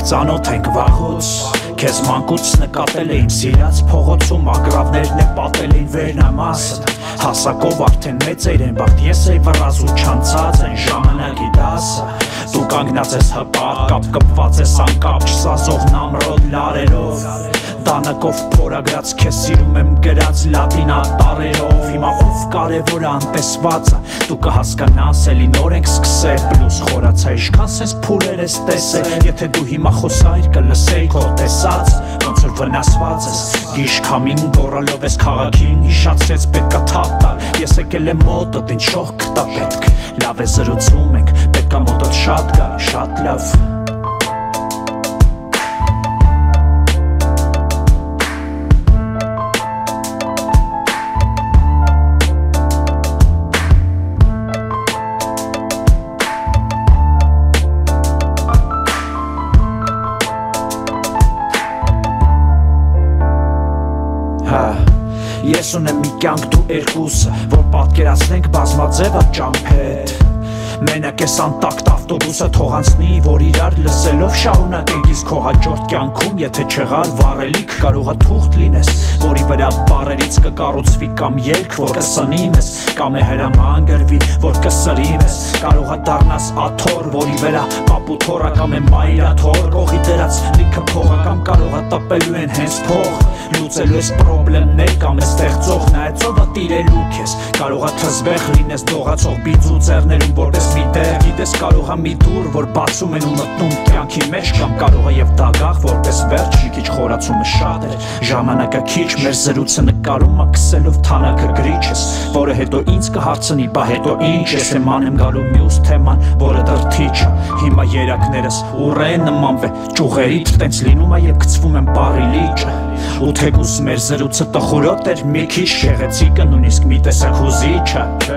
ծանոթ ենք վաղուց Քեզ մանկուց նկատել էին սիրած փողոցում ագրավներն է պատել էին վերնամասն Հասակով արդեն մեծ էր են բաղթ ես էի վռազ ու չանցած են ժամանակի դասը Դու կանգնած ես հպատ կապ կպված ես անկապ չսազող նամրոտ լարերով Դանակով փորագրած քեզ սիրում եմ գրած լատինա տառերով Հիմա ով կարևոր անտեսվածը Դու կհասկանաս էլի նոր ենք սկսել Պլուս խորացա իշքան սենց փուլեր ես տեսել Եթե դու հիմա խոսայր կլսեի քո տեսած Ոնց որ վնասված ես Գիշքամին գորալով ես քաղաքին Հիշացրեց պետքա թափ տալ Ես եկել եմ մոտդ ինչ շող կտա պետք Լավ է զրուցում ենք պետքա մոտդ շատ գա շատ լավ Ես ունեմ մի կյանք դու երկուսը Որ պատկերացնենք բազմաձևը ճամփետ Մենակ ես անտակտ ավտոբուսը թողանցնի Որ իրար լսելով շարունակենք Իսկ քո հաջորդ կյանքում եթե չեղար վառելիք Կարողա թուղթ լինես Որի վրա բառերից կկառուցվի կամ երգ Որ կսնի մեզ Կամ է հրաման գրվի Որ կսրի մեզ Կարողա դառնաս աթոռ Որի վրա պապութոռա Կամ է մայրաթոռ Կողի դրած լիքը փողա Կամ կարողա տպելու են հենց փող Լուծելու ես պրոբլեմներ Կամ է ստեղծող նայեցովա տիրելու քեզ Կարողա թզվեղ լինես դողացող բիձու ձեռներում Որպես մի տեղ գիտես կարողա մի դուր Որ բացում են ու մտնում կյանքի մեջ Կամ կարողա և դագաղ որպես վերջ Մի քիչ խորացումը շատ էր Ժամանակը քիչ մեր զրույցը նկարում Ակսելով թանակը գրիչս Որը հետո ինձ կհարցնի բա հետո ինչ Ես եմ անեմ գալու մյուս թեման Որը դրթիչը Հիմա երակներս ուռե նմանվե Ճուղերիդ տենց լինում է և գցվում եմ բարի լիճը Ու թեկուս մեր զրույցը տխուրոտ էր մի քիչ Գեղեցիկը նույնիսկ մի տեսակ հուզիչ է